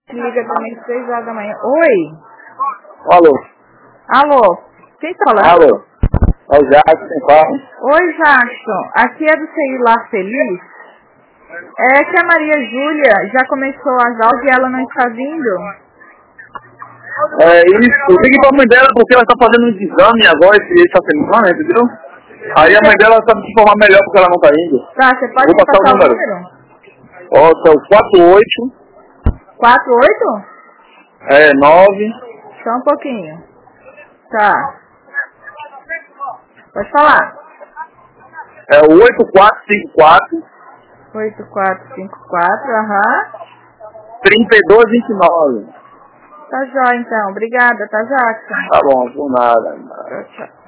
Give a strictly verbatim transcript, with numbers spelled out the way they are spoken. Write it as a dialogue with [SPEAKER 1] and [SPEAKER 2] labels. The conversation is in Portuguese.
[SPEAKER 1] Liga também às seis horas da manhã. Oi?
[SPEAKER 2] Alô?
[SPEAKER 1] Alô? Quem tá falando?
[SPEAKER 2] Alô? É o Jackson, quem fala?
[SPEAKER 1] Oi, Jackson. Aqui é do Celular Feliz. É que a Maria Júlia já começou as aulas e ela não está vindo.
[SPEAKER 2] É isso, ligue pra mãe dela porque ela tá fazendo um exame agora, esse essa semana, entendeu? Aí a mãe dela sabe se informar melhor porque ela não tá indo.
[SPEAKER 1] Tá, você pode
[SPEAKER 2] Vou
[SPEAKER 1] me
[SPEAKER 2] passar o
[SPEAKER 1] passar o
[SPEAKER 2] número.
[SPEAKER 1] número?
[SPEAKER 2] Ó, é o quatro oito,
[SPEAKER 1] quatro oito?
[SPEAKER 2] é nove,
[SPEAKER 1] Só um pouquinho. Tá. Pode falar.
[SPEAKER 2] é o oito quatro cinco quatro,
[SPEAKER 1] oito quatro cinco quatro, aham.
[SPEAKER 2] trinta e dois vinte e nove.
[SPEAKER 1] Tá jóia, então. Obrigada, tá, Jackson?
[SPEAKER 2] Tá bom, por nada.
[SPEAKER 1] Tchau, tchau.